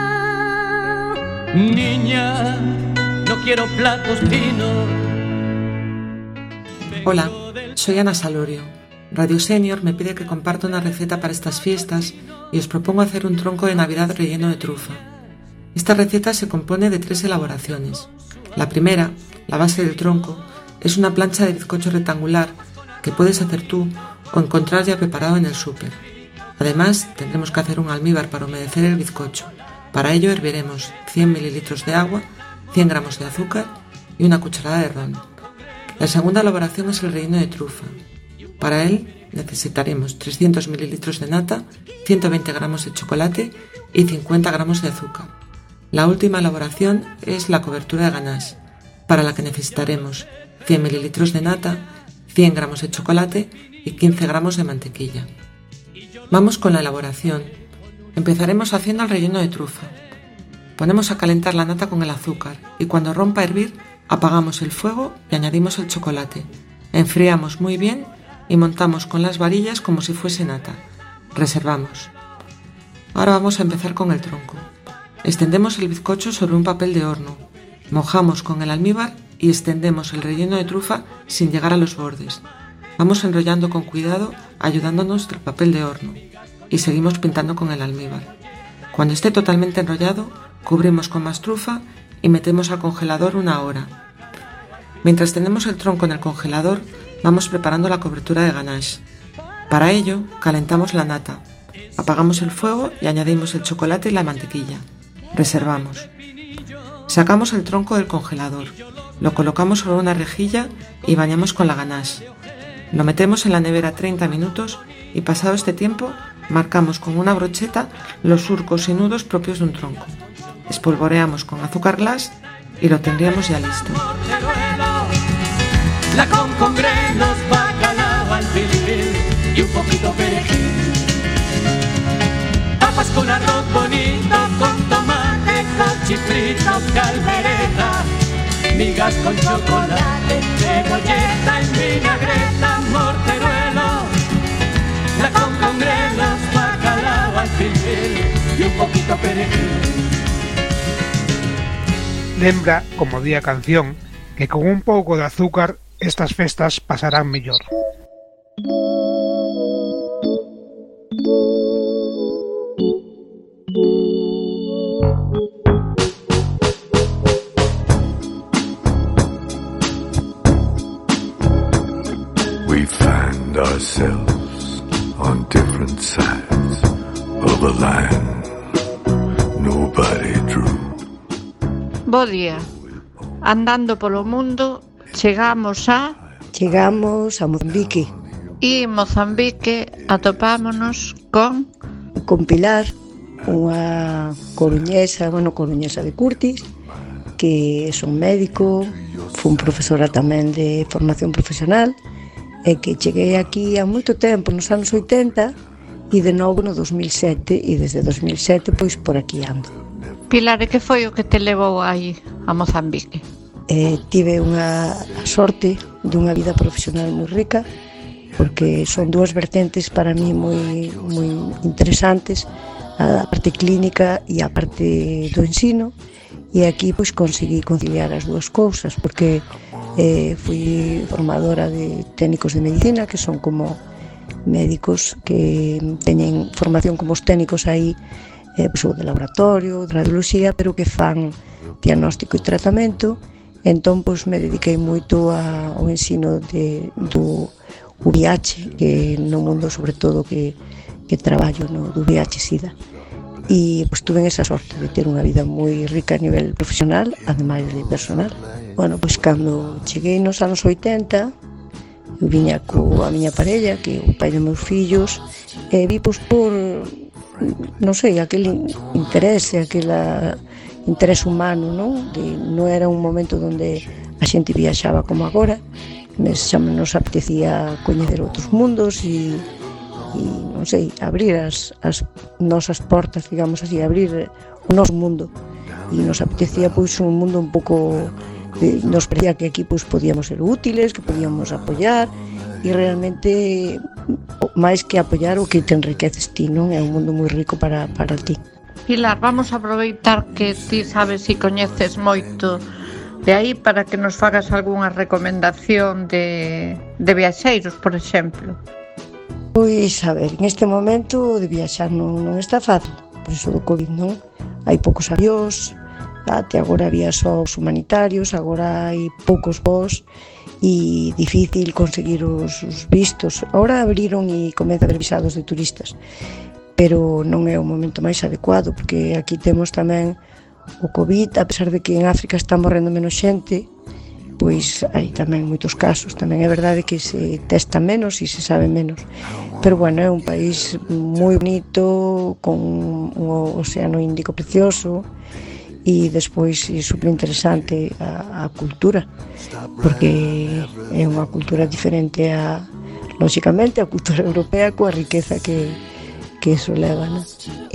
Niña, no quiero platos finos. Hola, soy Ana Salorio. Radio Senior me pide que comparta una receta para estas fiestas y os propongo hacer un tronco de Navidad relleno de trufa. Esta receta se compone de tres elaboraciones. La primera, la base del tronco, es una plancha de bizcocho rectangular que puedes hacer tú o encontrar ya preparado en el súper. Además, tendremos que hacer un almíbar para humedecer el bizcocho. Para ello herviremos cien mililitros de agua, cien gramos de azúcar y una cucharada de ron. La segunda elaboración es el relleno de trufa. Para él necesitaremos trescientos mililitros de nata, ciento veinte gramos de chocolate y cincuenta gramos de azúcar. La última elaboración es la cobertura de ganache, para la que necesitaremos cien mililitros de nata, cien gramos de chocolate y quince gramos de mantequilla. Vamos con la elaboración. Empezaremos haciendo el relleno de trufa. Ponemos a calentar la nata con el azúcar y cuando rompa a hervir, apagamos el fuego y añadimos el chocolate. Enfriamos muy bien y montamos con las varillas como si fuese nata. Reservamos. Ahora vamos a empezar con el tronco. Extendemos el bizcocho sobre un papel de horno. Mojamos con el almíbar y extendemos el relleno de trufa sin llegar a los bordes. Vamos enrollando con cuidado, ayudándonos del papel de horno. Y seguimos pintando con el almíbar. Cuando esté totalmente enrollado, cubrimos con más trufa y metemos al congelador una hora. Mientras tenemos el tronco en el congelador, vamos preparando la cobertura de ganache. Para ello, calentamos la nata. Apagamos el fuego y añadimos el chocolate y la mantequilla. Reservamos. Sacamos el tronco del congelador, lo colocamos sobre una rejilla y bañamos con la ganache. Lo metemos en la nevera treinta minutos y pasado este tiempo marcamos con una brocheta los surcos y nudos propios de un tronco. Espolvoreamos con azúcar glass y lo tendríamos ya listo. La con con grelos, bacalao al fil y un poquito perejil. Papas con arroz bonito, con tomate, con chifrito, caldereta, migas con chocolate, cebolleta en vinagreta, morteruelo. La con con grelos, bacalao al fil y un poquito perejil. Lembra, como di a canción, que con un pouco de azúcar estas festas pasarán mellor. We find ourselves on different sides of a line nobody drew. Bo día. Andando polo mundo, chegamos a... Chegamos a Mozambique. E en Mozambique atopámonos con... Con Pilar, unha coruñesa, bueno, coruñesa de Curtis, que é un médico, fun profesora tamén de formación profesional, e que cheguei aquí há moito tempo, nos anos oitenta, e de novo no dos mil sete, e desde dos mil sete, pois, por aquí ando. Pilar, e que foi o que te levou aí a Mozambique? Eh, tive unha sorte dunha vida profesional moi rica, porque son dúas vertentes para mí moi, moi interesantes, a parte clínica e a parte do ensino, e aquí pois conseguí conciliar as dúas cousas, porque eh, fui formadora de técnicos de medicina, que son como médicos que teñen formación como os técnicos aí, eh, pois, de laboratorio, de radioloxía, pero que fan diagnóstico e tratamento. Entón, pois, me dediquei moito a, ao ensino de, do U V H, que no mundo, sobre todo, que, que traballo no do U V H SIDA. E, pois, tuve esa sorte de ter unha vida moi rica a nivel profesional, ademais de personal. Bueno, pois, cando cheguei nos anos oitenta, eu viña coa miña parella, que é o pai de meus fillos, e vi, pois, por, non sei, aquel interese, aquela interés humano, non? De, non era un momento onde a xente viaxaba como agora, xa nos apetecía coñecer outros mundos e, e non sei, abrir as, as nosas portas, digamos así, abrir o noso mundo, e nos apetecía pois un mundo un pouco, de, nos parecía que aquí pois podíamos ser útiles, que podíamos apoiar, e realmente máis que apoiar o que te enriqueces ti, non? É un mundo moi rico para, para ti. Pilar, vamos a aproveitar que ti sabes e coñeces moito de aí para que nos fagas algunha recomendación de, de viaxeiros, por exemplo. Pois, a ver, en este momento de viaxar non, non está fácil, por iso do COVID, non? Hai poucos avións, até agora había só os humanitarios, agora hai poucos voos e difícil conseguir os, os vistos. Agora abriron e comeza a haber visados de turistas, pero non é o momento máis adecuado, porque aquí temos tamén o COVID, a pesar de que en África está morrendo menos xente, pois hai tamén moitos casos. Tamén é verdade que se testa menos e se sabe menos, pero bueno, é un país moi bonito, con un océano Índico precioso, e despois é super interesante a, a cultura, porque é unha cultura diferente a, lóxicamente, a cultura europea, coa riqueza que que eso leva, né?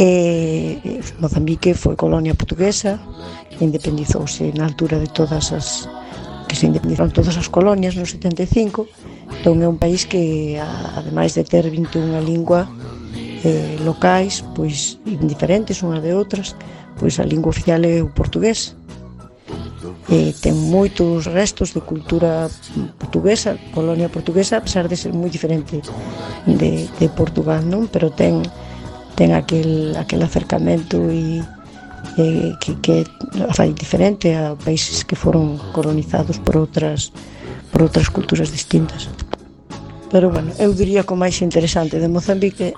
E Mozambique foi colonia portuguesa, independizouse na altura de todas as que se independizaron todas as colonias no setenta e cinco. Entón é un país que, ademais de ter vinte e unha lingua eh, locais, pois indiferentes unha de outras, pois a lingua oficial é o portugués. E ten moitos restos de cultura portuguesa, colonia portuguesa, a pesar de ser moi diferente de, de Portugal, non? Pero ten, ten aquel, aquel acercamento e eh, que, que fai diferente a países que foron colonizados por outras por outras culturas distintas. Pero, bueno, eu diría que o máis interesante de Mozambique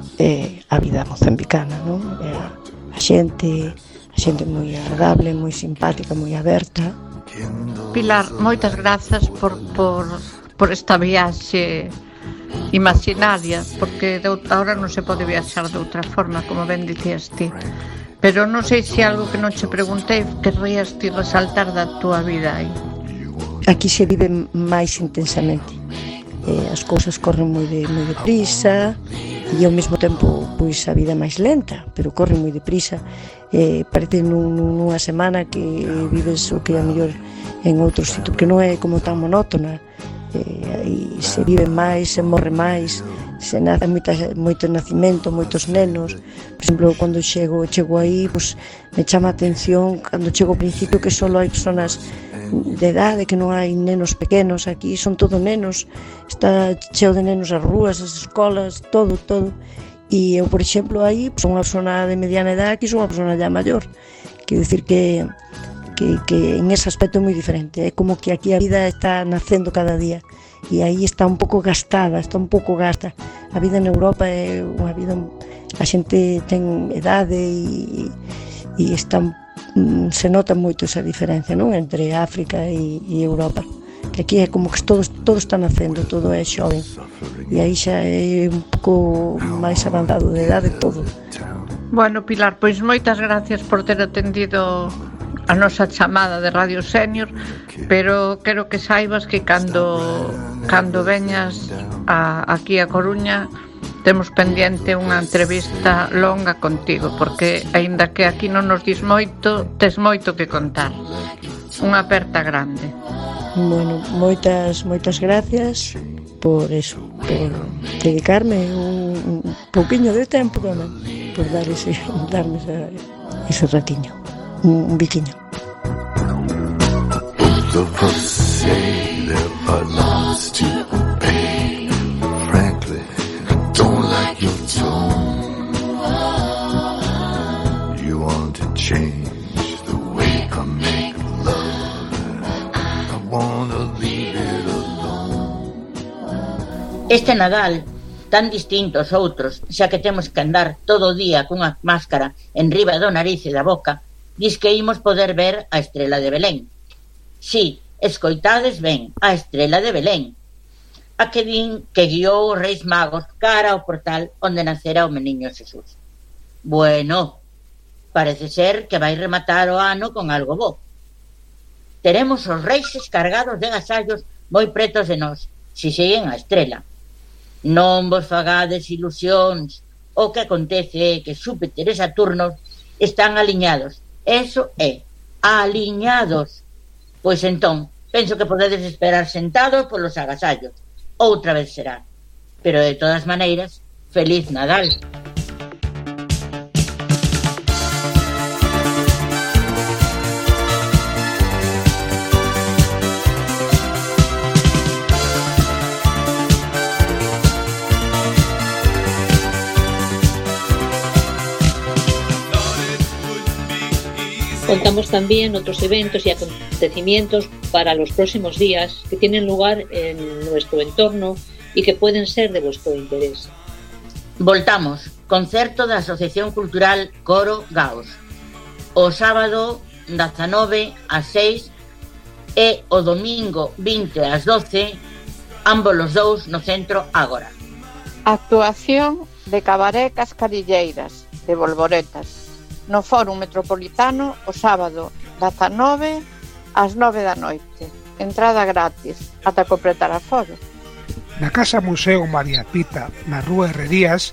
é a vida mozambicana, non? É a, a xente, a xente moi agradable, moi simpática, moi aberta. Pilar, moitas grazas por, por, por esta viaxe imaginaria, porque de ahora non se pode viaxar de outra forma, como ben dicías ti. Pero non sei se algo que non che preguntei querrías ti resaltar da túa vida aí. Aquí se vive máis intensamente. Eh, as cousas corren moi de, moi deprisa e ao mesmo tempo pois a vida é máis lenta, pero corre moi deprisa. Eh, parece nun, nunha semana que vives o que é mellor en outro sitio, que non é como tan monótona. Eh, e se vive máis, se morre máis, se nace moita, moito nacimento, moitos nenos. Por exemplo, cando chego, chego aí, pues, me chama a atención cando chego ao principio que só hai personas de edade, que non hai nenos pequenos. Aquí son todo nenos, está cheo de nenos as rúas, as escolas, todo, todo. E eu, por exemplo, aí son unha persona de mediana edade, aquí son unha persona ya maior. Quero dicir que, que, que en ese aspecto é moi diferente. É como que aquí a vida está nacendo cada día e aí está un pouco gastada, está un pouco gasta. A vida en Europa é unha vida, a xente ten edade e, e está, se nota moito esa diferencia, non? Entre África e, e Europa, que aquí é como que todo, todo está nacendo, todo é xoven e aí xa é un pouco máis avanzado de edade todo. Bueno, Pilar, pois moitas gracias por ter atendido a nosa chamada de Radio Senior, pero quero que saibas que cando cando veñas a, aquí a Coruña temos pendiente unha entrevista longa contigo, porque aínda que aquí non nos dis moito, tes moito que contar. Unha aperta grande. Bueno, moitas moitas gracias por eso, por dedicarme un, un pouquiño de tempo, ¿no? Por dar ese, darme ese, ese ratiño, un, un biquiño. Both of us say there are lots to pay. Frankly, I don't like your tone. You want to change the way I make love. I wanna leave it alone. Este Nadal, tan distinto aos outros, xa que temos que andar todo o día cunha máscara en riba do nariz e da boca, dis que imos poder ver a estrela de Belén. Si, escoitades ben, a estrela de Belén, a que din que guiou os Reis Magos cara ao portal onde nacera o meniño Xesús. Bueno, parece ser que vai rematar o ano con algo bo. Teremos os reixes cargados de agasallos moi pretos de nós, si seguen a estrela. Non vos fagades ilusións, o que acontece é que Xúpiter e Saturno están aliñados. Eso é, aliñados. Pois entón, penso que podedes esperar sentados polos agasallos. Outra vez será. Pero de todas maneiras, feliz Nadal. Contamos también otros eventos y acontecimientos para los próximos días que tienen lugar en nuestro entorno y que pueden ser de vuestro interés. Voltamos, concerto da Asociación Cultural Coro Gaos. O sábado dezanove ás seis e o domingo vinte ás doce, ambos os dous no Centro Ágora. Actuación de Cabaré Cascarilleiras, de Bolboretas, no Fórum Metropolitano o sábado dezanove ás nove da noite. Entrada gratis, ata completar aforo. Na Casa Museo María Pita, na Rúa Herrerías,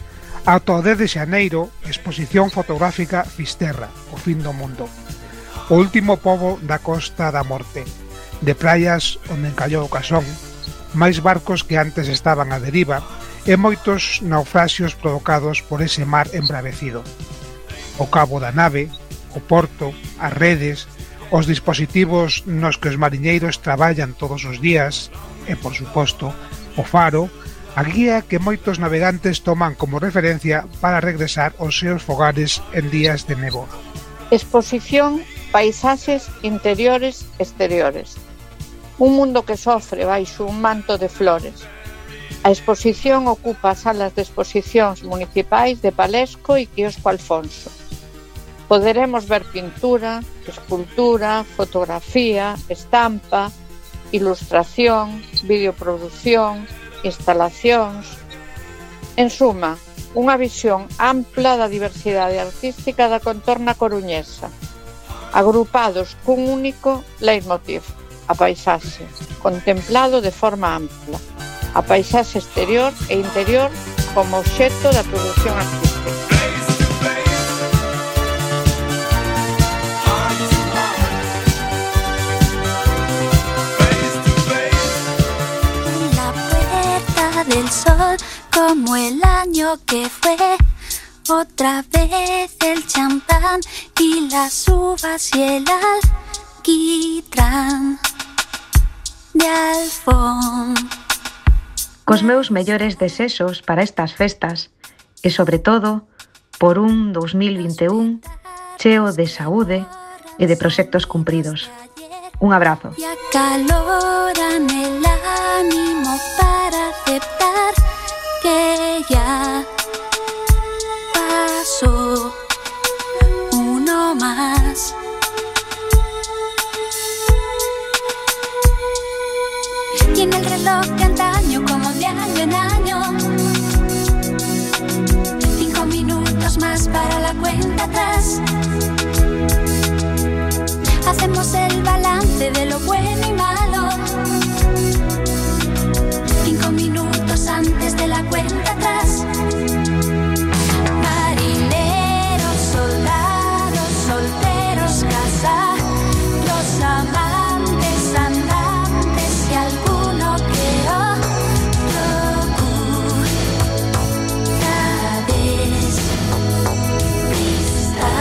Ata o dez de xaneiro, exposición fotográfica Fisterra, o fin do mundo. O último pobo da Costa da Morte, de praias onde encallou o casón, máis barcos que antes estaban a deriva e moitos naufraxios provocados por ese mar embravecido. O cabo da nave, o porto, as redes, os dispositivos nos que os mariñeiros traballan todos os días e, por suposto, o faro, a guía que moitos navegantes toman como referencia para regresar aos seus fogares en días de néboa. Exposición Paisaxes interiores exteriores. Un mundo que sofre baixo un manto de flores. A exposición ocupa as salas de exposicións municipais de Palesco e Quiosco Alfonso. Poderemos ver pintura, escultura, fotografía, estampa, ilustración, videoproducción, instalacións. En suma, unha visión ampla da diversidade artística da contorna coruñesa, agrupados cun único leitmotiv, a paisaxe, contemplado de forma ampla, a paisaxe exterior e interior como obxecto da produción artística. Del sol como el año que fue, otra vez el champán y las uvas y el alquitrán de Alfón. Cos meus mellores desexos para estas festas e sobre todo por un dos mil vinte e un cheo de saúde e de proxectos cumpridos. Un abrazo. Y acaloran el ánimo para aceptar que ya pasó uno más. Y en el reloj de antaño, como de año en año, cinco minutos más para la cuenta atrás. Hacemos el balance de lo bueno y malo. Cinco minutos antes de la cuenta atrás. Marineros, soldados, solteros, casados, amantes, andantes y alguno que otro curades, cristal.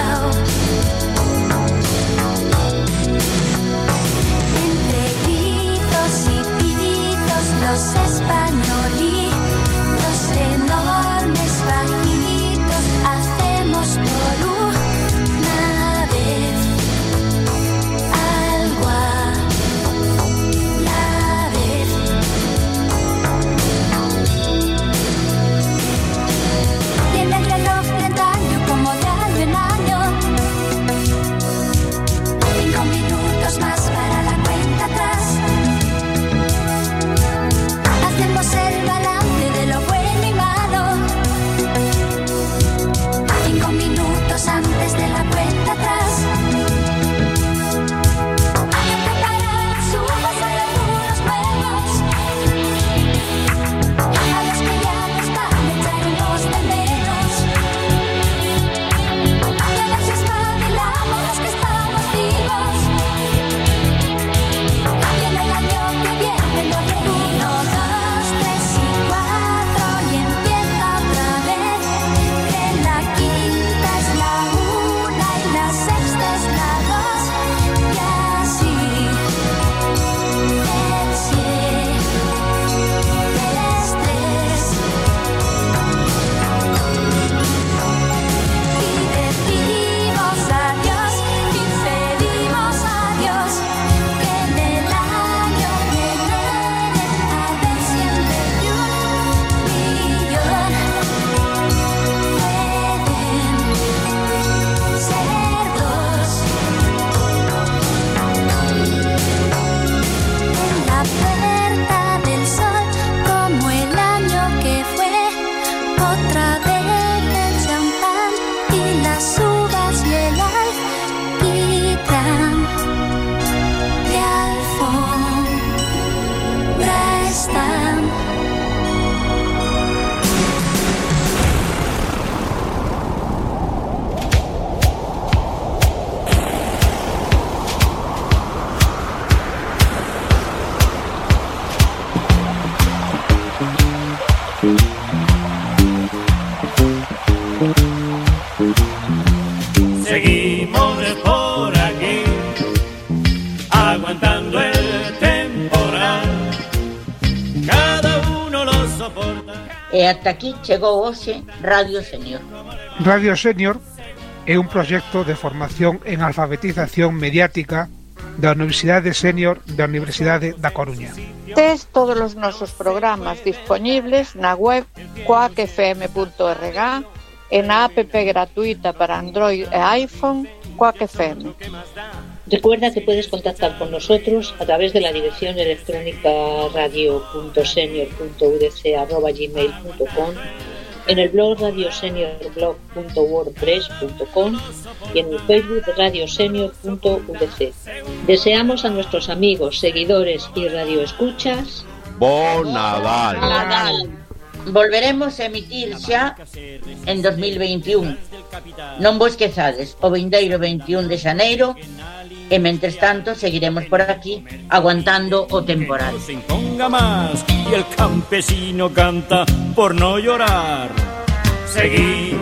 E ata aquí chegou hoxe Radio Senior. Radio Senior é un proxecto de formación en alfabetización mediática da Universidade Senior da Universidade da Coruña. Tes todos os nosos programas disponibles na web coac f m punto org e na app gratuita para Android e iPhone Coac F M. Recuerda que puedes contactar con nosotros a través de la dirección electrónica radio punto senior punto u d c arroba gmail punto com, en el blog radioseniorblog punto wordpress punto com y en el Facebook radiosenior punto u d c. Deseamos a nuestros amigos, seguidores y radioescuchas Bon Nadal. Nadal. Volveremos a emitir xa en dos mil veintiún. Non vos esquezades, o vindeiro veintiún de xaneiro, e mentres tanto seguiremos por aquí aguantando o temporal. Se imponga más y el campesino canta por no llorar. Seguí